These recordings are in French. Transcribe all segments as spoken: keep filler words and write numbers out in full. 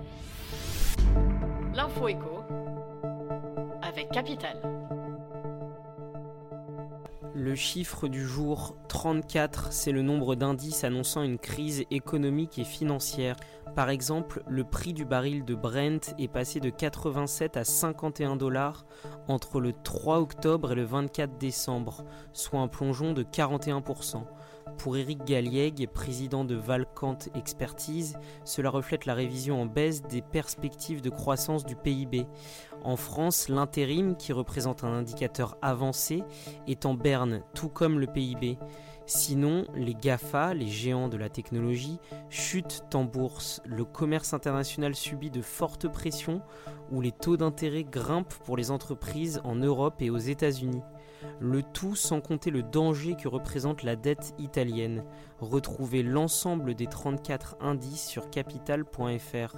L'info éco avec Capital. Le chiffre du jour trente-quatre, c'est le nombre d'indices annonçant une crise économique et financière. Par exemple, le prix du baril de Brent est passé de quatre-vingt-sept à cinquante et un dollars entre le trois octobre et le vingt-quatre décembre, soit un plongeon de quarante et un pour cent. Pour Éric Galliègue, président de Valcant Expertise, cela reflète la révision en baisse des perspectives de croissance du P I B. En France, l'intérim, qui représente un indicateur avancé, est en berne, tout comme le P I B. Sinon, les GAFA, les géants de la technologie, chutent en bourse. Le commerce international subit de fortes pressions où les taux d'intérêt grimpent pour les entreprises en Europe et aux États-Unis. Le tout sans compter le danger que représente la dette italienne. Retrouvez l'ensemble des trente-quatre indices sur capital point f r.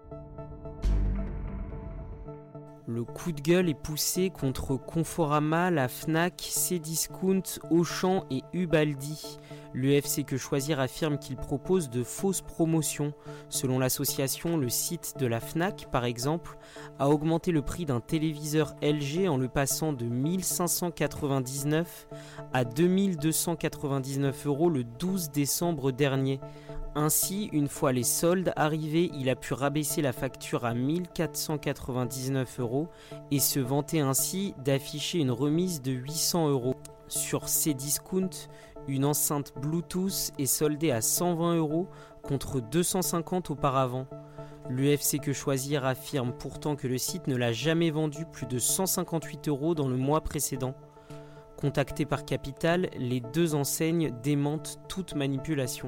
Le coup de gueule est poussé contre Conforama, la Fnac, Cdiscount, Auchan et Ubaldi. L'U F C Que Choisir affirme qu'il propose de fausses promotions. Selon l'association, le site de la Fnac, par exemple, a augmenté le prix d'un téléviseur L G en le passant de mille cinq cent quatre-vingt-dix-neuf à deux mille deux cent quatre-vingt-dix-neuf euros le douze décembre dernier. Ainsi, une fois les soldes arrivés, il a pu rabaisser la facture à mille quatre cent quatre-vingt-dix-neuf euros et se vanter ainsi d'afficher une remise de huit cents euros. Sur Cdiscount, une enceinte Bluetooth est soldée à cent vingt euros contre deux cent cinquante auparavant. L'U F C Que Choisir affirme pourtant que le site ne l'a jamais vendu plus de cent cinquante-huit euros dans le mois précédent. Contactés par Capital, les deux enseignes démentent toute manipulation.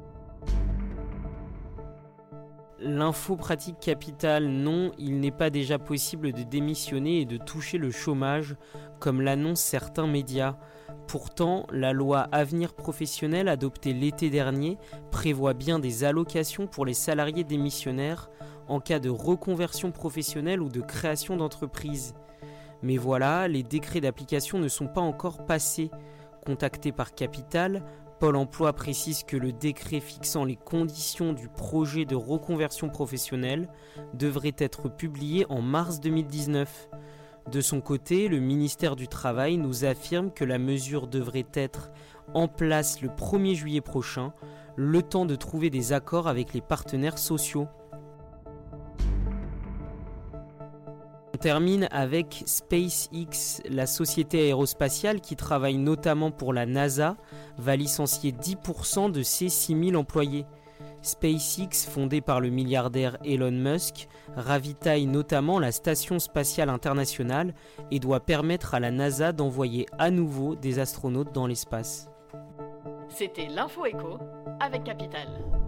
L'info pratique Capital, non, il n'est pas déjà possible de démissionner et de toucher le chômage, comme l'annoncent certains médias. Pourtant, la loi Avenir Professionnel adoptée l'été dernier prévoit bien des allocations pour les salariés démissionnaires en cas de reconversion professionnelle ou de création d'entreprise. Mais voilà, les décrets d'application ne sont pas encore passés. Contacté par Capital, Pôle emploi précise que le décret fixant les conditions du projet de reconversion professionnelle devrait être publié en mars deux mille dix-neuf. De son côté, le ministère du Travail nous affirme que la mesure devrait être en place le premier juillet prochain, le temps de trouver des accords avec les partenaires sociaux. On termine avec SpaceX, la société aérospatiale qui travaille notamment pour la NASA, va licencier dix pour cent de ses six mille employés. SpaceX, fondée par le milliardaire Elon Musk, ravitaille notamment la Station spatiale internationale et doit permettre à la NASA d'envoyer à nouveau des astronautes dans l'espace. C'était l'Info Éco avec Capital.